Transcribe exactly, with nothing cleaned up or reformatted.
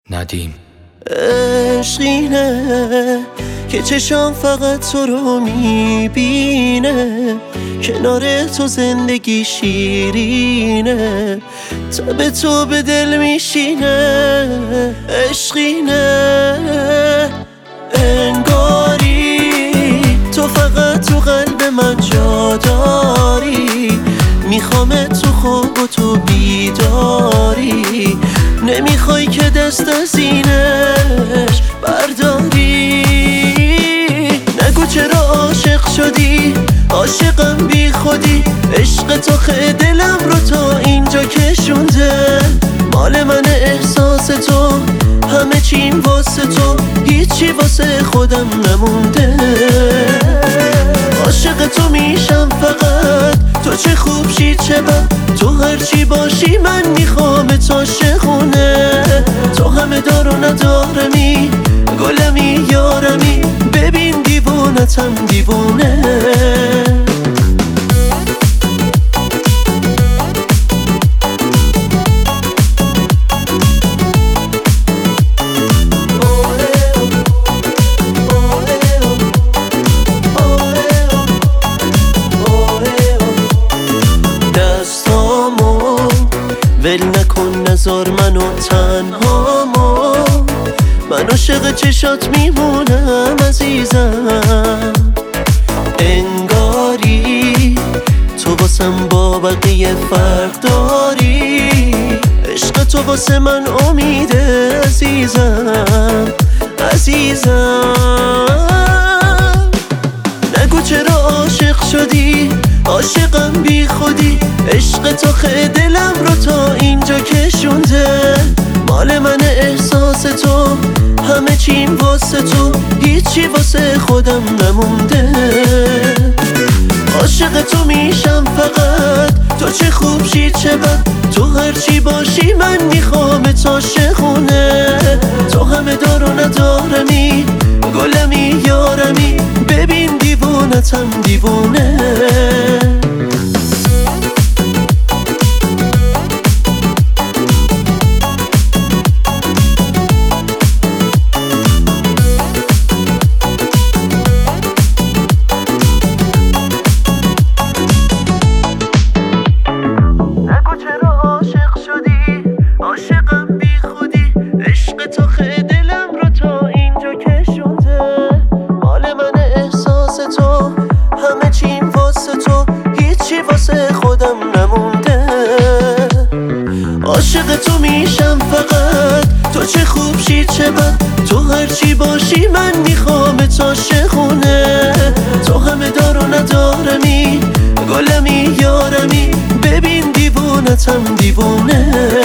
ندیم. عشقینه که چشام فقط تو رو میبینه، کنار تو زندگی شیرینه، تا به تو به دل میشینه. عشقینه انگاری تو فقط تو قلب من جا داری، میخوام تو خواب و تو بیداری، نمیخوای که دست از اینش برداری. نگو چرا عاشق شدی، عاشقم بی خودی، عشق تو خیلی دلم رو تا اینجا کشونده. مال من احساس تو، همه چیم واسه تو، هیچی واسه خودم نمونده. عاشق تو میشم فقط، تو چه خوب شی چه بد، تو هرچی باشی من میخوام تا شخونه. تو همه دار و ندارمی، گلمی یارمی، ببین دیوونتم دیوونه. ول نکن نذار منو تنهامو، من عاشق چشات میمونم عزیزم. انگاری تو واسم با بقیه فرق داری، عشق تو واسه من امیده عزیزم عزیزم. نگو چرا عاشق شدی، عاشقم بی خودی، عشق تو خیلی دلم رو تا اینجا کشونده. مال من احساس تو، همه چیم واسه تو، هیچی واسه خودم نمونده. عاشق تو میشم فقط، تو چه خوب شی چه بد، تو هرچی باشی من میخوام تا شخونه. تو همه دار و ندارمی، گلمی یارمی، ببین دیوونتم دیوونه. عاشق تو میشم فقط، تو چه خوب شی چه بد، تو هرچی باشی من میخوام تا شخونه. تو همه دار و ندارمی، گلمی یارمی، ببین دیوونتم دیوونه.